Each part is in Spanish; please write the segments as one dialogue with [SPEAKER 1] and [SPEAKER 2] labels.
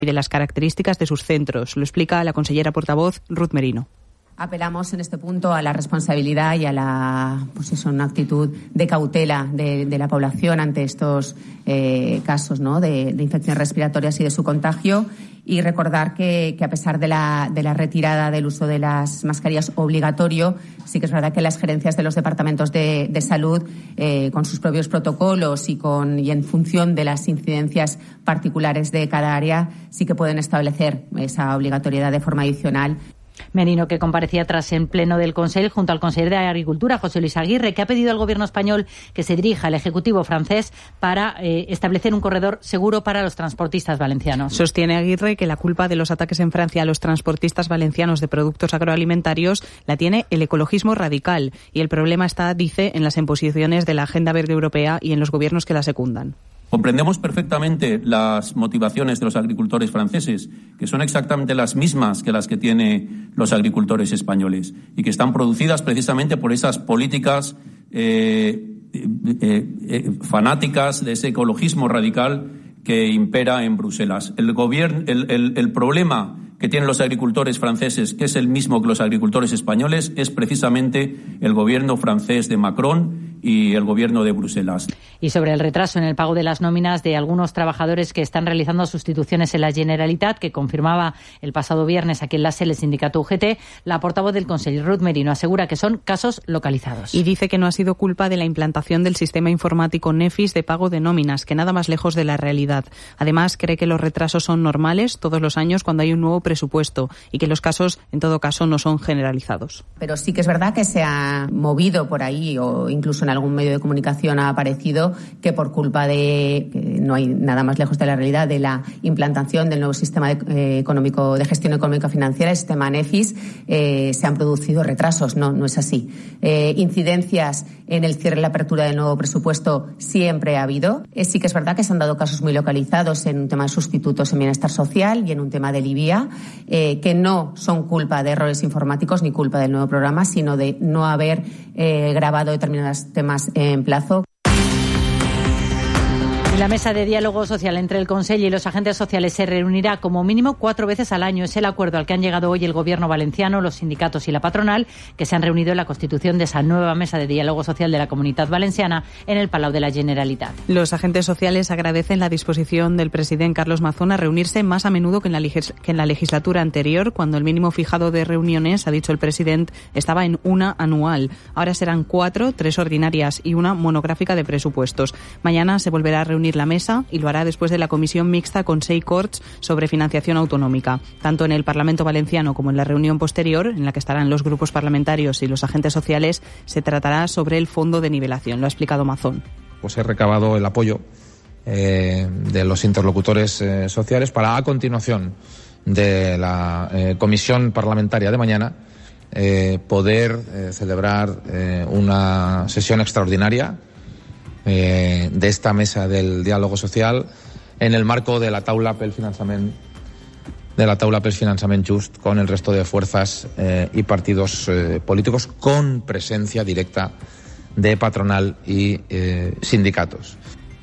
[SPEAKER 1] y de las características de sus centros. Lo explica la consellera portavoz Ruth Merino.
[SPEAKER 2] Apelamos en este punto a la responsabilidad y a una actitud de cautela de la población ante estos casos, ¿no?, de infecciones respiratorias y de su contagio. Y recordar que a pesar de la retirada del uso de las mascarillas obligatorio, sí que es verdad que las gerencias de los departamentos de salud, con sus propios protocolos y en función de las incidencias particulares de cada área, sí que pueden establecer esa obligatoriedad de forma adicional.
[SPEAKER 3] Merino, que comparecía tras el pleno del Consell junto al consejero de Agricultura, José Luis Aguirre, que ha pedido al gobierno español que se dirija al Ejecutivo francés para establecer un corredor seguro para los transportistas valencianos.
[SPEAKER 1] Sostiene Aguirre que la culpa de los ataques en Francia a los transportistas valencianos de productos agroalimentarios la tiene el ecologismo radical y el problema está, dice, en las imposiciones de la Agenda Verde Europea y en los gobiernos que la secundan.
[SPEAKER 4] Comprendemos perfectamente las motivaciones de los agricultores franceses, que son exactamente las mismas que las que tienen los agricultores españoles y que están producidas precisamente por esas políticas fanáticas de ese ecologismo radical que impera en Bruselas. El problema que tienen los agricultores franceses, que es el mismo que los agricultores españoles, es precisamente el gobierno francés de Macron y el gobierno de Bruselas.
[SPEAKER 3] Y sobre el retraso en el pago de las nóminas de algunos trabajadores que están realizando sustituciones en la Generalitat, que confirmaba el pasado viernes aquí en la SEL el sindicato UGT, la portavoz del Consell, Ruth Merino, asegura que son casos localizados.
[SPEAKER 1] Y dice que no ha sido culpa de la implantación del sistema informático Nefis de pago de nóminas, que nada más lejos de la realidad. Además, cree que los retrasos son normales todos los años cuando hay un nuevo presupuesto y que los casos, en todo caso, no son generalizados.
[SPEAKER 2] Pero sí que es verdad que se ha movido por ahí, o incluso en algún medio de comunicación ha aparecido, que por culpa de, que no hay nada más lejos de la realidad, de la implantación del nuevo sistema económico de gestión económica financiera, el sistema Nefis, se han producido retrasos. No es así. Incidencias en el cierre y la apertura del nuevo presupuesto siempre ha habido. Sí que es verdad que se han dado casos muy localizados en un tema de sustitutos en bienestar social y en un tema del IBIA, que no son culpa de errores informáticos ni culpa del nuevo programa, sino de no haber grabado determinados temas en plazo.
[SPEAKER 3] La mesa de diálogo social entre el Consell y los agentes sociales se reunirá como mínimo 4 veces al año. Es el acuerdo al que han llegado hoy el Gobierno valenciano, los sindicatos y la patronal, que se han reunido en la constitución de esa nueva mesa de diálogo social de la Comunitat Valenciana en el Palau de la Generalitat.
[SPEAKER 1] Los agentes sociales agradecen la disposición del presidente Carlos Mazón a reunirse más a menudo que en la legislatura anterior, cuando el mínimo fijado de reuniones, ha dicho el presidente, estaba en una anual. Ahora serán 4, 3 ordinarias y una monográfica de presupuestos. Mañana se volverá a reunir la mesa y lo hará después de la comisión mixta Consell Corts sobre financiación autonómica. Tanto en el Parlamento valenciano como en la reunión posterior, en la que estarán los grupos parlamentarios y los agentes sociales, se tratará sobre el fondo de nivelación. Lo ha explicado Mazón.
[SPEAKER 5] Pues he recabado el apoyo de los interlocutores sociales para, a continuación de la comisión parlamentaria de mañana, poder celebrar una sesión extraordinaria de esta mesa del diálogo social en el marco de la taula pel finançament just con el resto de fuerzas y partidos políticos con presencia directa de patronal y sindicatos.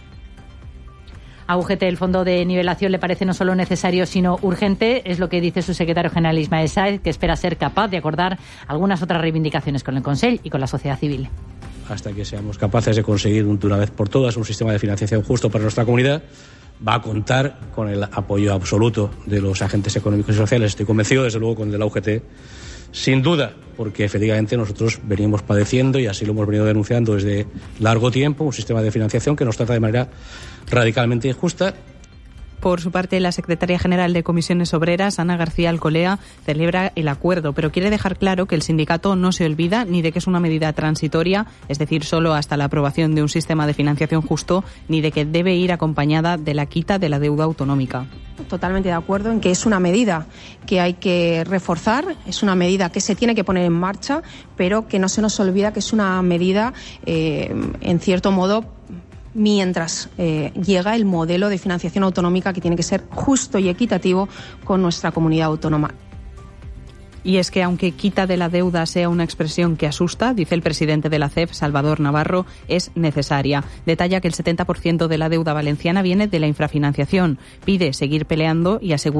[SPEAKER 3] A UGT el fondo de nivelación le parece no solo necesario sino urgente, es lo que dice su secretario general Ismael Sáez, que espera ser capaz de acordar algunas otras reivindicaciones con el Consell y con la sociedad civil.
[SPEAKER 6] Hasta que seamos capaces de conseguir de una vez por todas un sistema de financiación justo para nuestra comunidad, va a contar con el apoyo absoluto de los agentes económicos y sociales. Estoy convencido, desde luego, con el de la UGT, sin duda, porque efectivamente nosotros venimos padeciendo, y así lo hemos venido denunciando desde largo tiempo, un sistema de financiación que nos trata de manera radicalmente injusta.
[SPEAKER 1] Por su parte, la secretaria general de Comisiones Obreras, Ana García Alcolea, celebra el acuerdo, pero quiere dejar claro que el sindicato no se olvida ni de que es una medida transitoria, es decir, solo hasta la aprobación de un sistema de financiación justo, ni de que debe ir acompañada de la quita de la deuda autonómica.
[SPEAKER 7] Totalmente de acuerdo en que es una medida que hay que reforzar, es una medida que se tiene que poner en marcha, pero que no se nos olvida que es una medida, en cierto modo, mientras llega el modelo de financiación autonómica que tiene que ser justo y equitativo con nuestra comunidad autónoma.
[SPEAKER 1] Y es que aunque quita de la deuda sea una expresión que asusta, dice el presidente de la CEF, Salvador Navarro, es necesaria. Detalla que el 70% de la deuda valenciana viene de la infrafinanciación. Pide seguir peleando y asegura